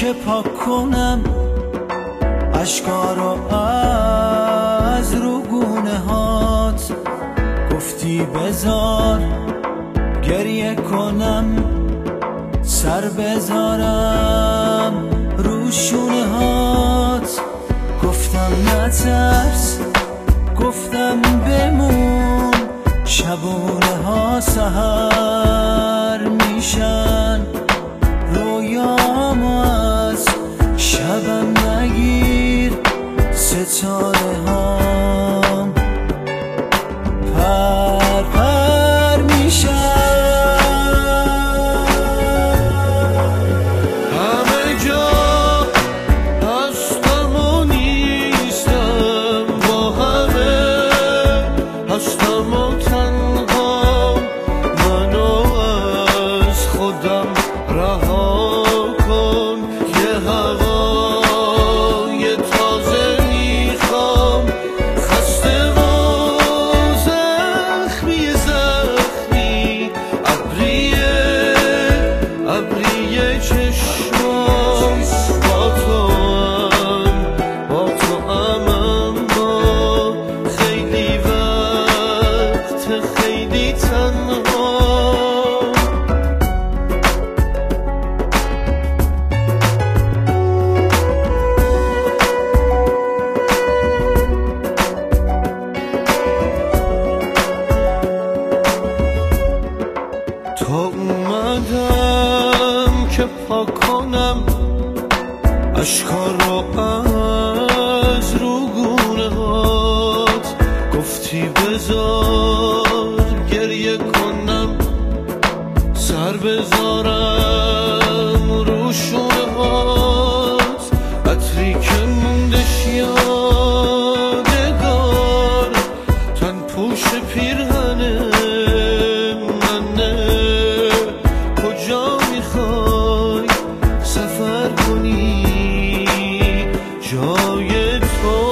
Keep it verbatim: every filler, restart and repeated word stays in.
که پاک کنم اشکا رو از رو گونه هات. گفتی بذار گریه کنم، سر بذارم رو شونه هات. گفتم نترس، گفتم بمون، شبونه ها سحر میشن. رویامو از شبم نگیر، ستاره هام پر پر میشن. تا اومدم که پاک کنم اشکا رو از رو گونه هات. گفتی بذار گریه کنم، سر بذارم رو شونه هات. عطری که موندش یادگار تن پوش پیرهنه منه. کجا میخوای سفر کنی جای تو؟